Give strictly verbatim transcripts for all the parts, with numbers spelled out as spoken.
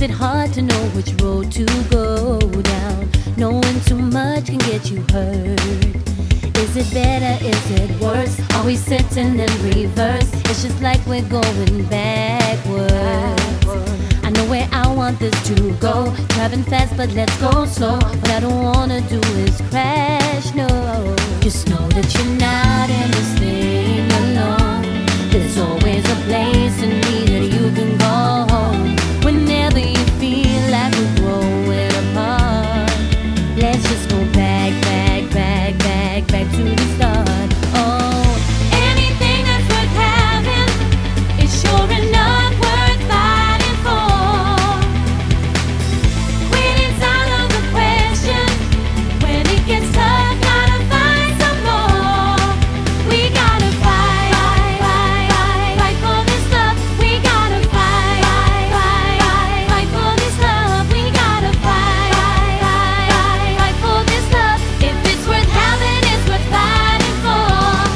it hard to know which road to go down? Knowing too much can get you hurt. Is it better? Is it worse? Are we sitting in reverse? It's just like we're going backwards. I know where I want this to go. Driving fast, but let's go slow. What I don't wanna do is crash, no. Just know that you're not in this thing alone. There's always a place in me that you can go home. Whenever you feel like we're growing apart, let's just go back, back, back, back, back to the start. Oh, anything that's worth having is sure enough worth fighting for. Quitting's out of the question. When it gets tough, gotta find some more. We gotta fight, fight, fight, fight, fight for this love. We gotta fight, fight, fight, fight, fight for this love. We gotta fight, fight, fight, fight, fight for this love. If it's worth having, it's worth fighting for.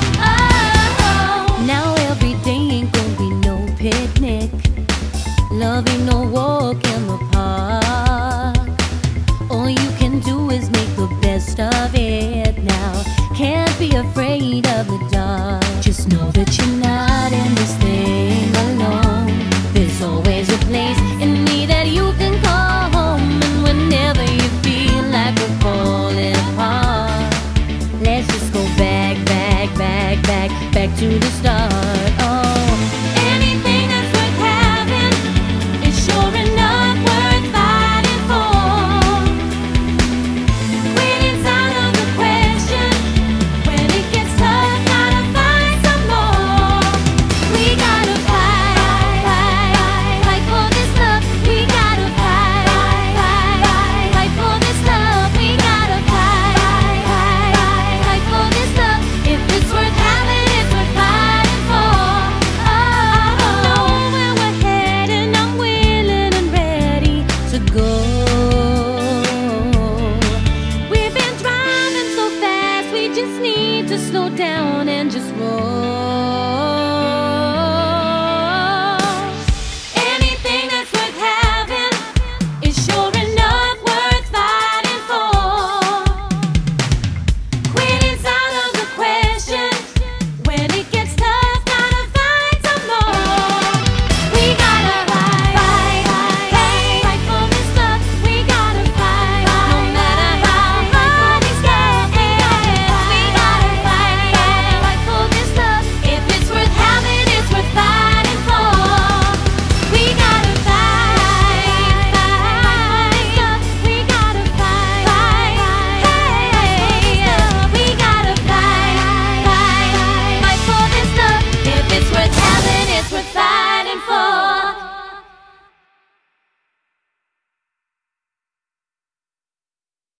Oh, now every day ain't gonna be no picnic. Love ain't no walk.